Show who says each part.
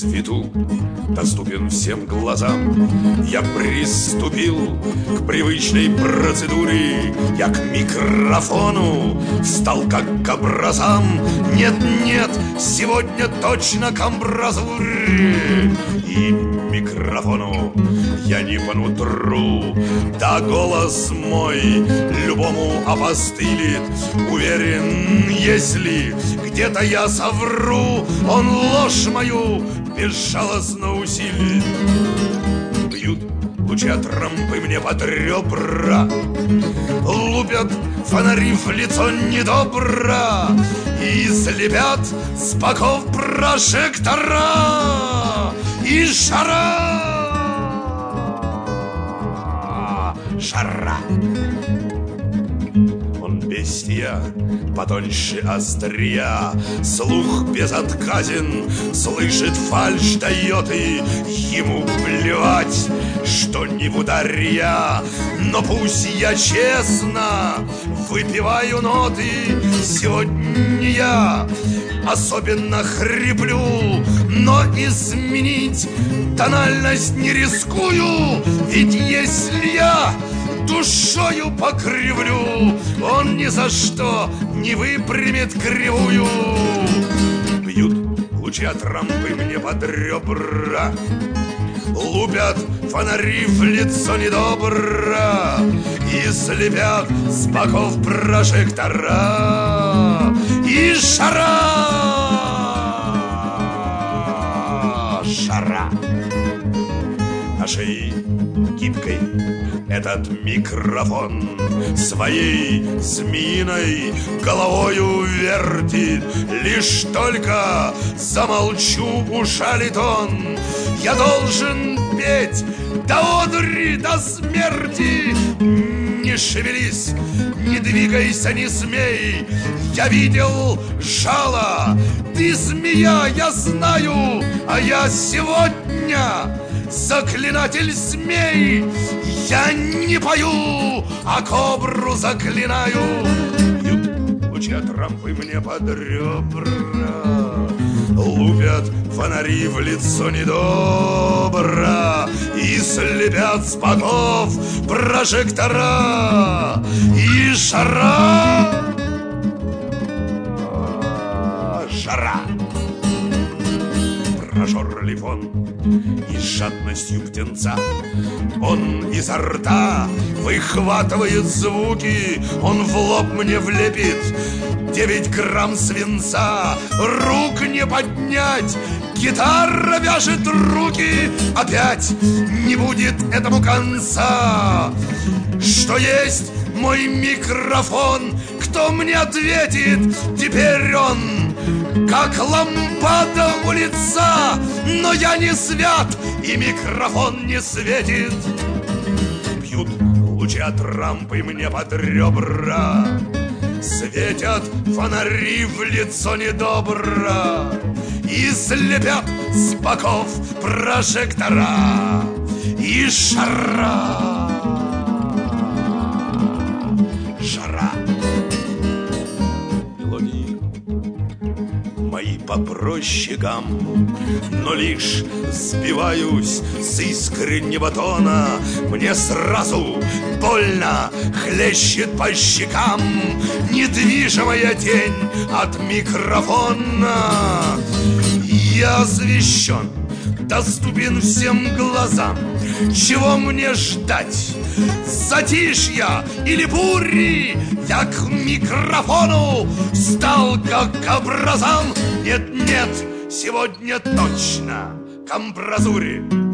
Speaker 1: свету, доступен всем глазам. Я приступил к привычной процедуре. Я к микрофону встал как к образам. Нет-нет, сегодня точно к амбразуре. И микрофону я не по нутру. Да голос мой любому опостылит. Уверен, если где-то я совру, он ложь мою безжалостно усилит. Бьют лучи от рампы мне под ребра, лупят фонари в лицо недобро и слепят с боков прожектора и шара. Он бестия потоньше острия, слух безотказен, слышит фальшь, дает, и ему плевать, что не в ударе я. Но пусть я честно выпиваю ноты, сегодня я особенно хриплю, но изменить тональность не рискую, ведь если я душою покривлю, он ни за что не выпрямит кривую. Бьют лучи от рампы мне под ребра, лупят фонари в лицо недобро и слепят с боков прожектора и шара. На шее гибкой этот микрофон своей змеиной головою вертит. Лишь только замолчу, ушалит он. Я должен петь до одури, до смерти. Не шевелись, не двигайся, не смей. Я видел жало, ты змея, я знаю, а я сегодня заклинатель змей. Я не пою, а кобру заклинаю. Бьют лучи от рампы мне под ребра, лупят фонари в лицо недобро и слепят с боков прожектора и жара. Прожорлив он и с жадностью птенца, он изо рта выхватывает звуки, он в лоб мне влепит 9 грамм свинца. Рук не поднять, гитара вяжет руки, опять не будет этому конца. Что есть мой микрофон, кто мне ответит? Теперь он как лампада у лица, но я не свят, и микрофон не светит. Бьют лучи от рампы мне под ребра, светят фонари в лицо недобро и слепят с боков прожектора и жара. Мои попроще гам, но лишь сбиваюсь с искреннего тона. Мне сразу больно хлещет по щекам недвижимая тень от микрофона. Я освещен, доступен всем глазам. Чего мне ждать? Затишья или бури? Я к микрофону стал как к образам. Нет-нет, сегодня точно к амбразуре.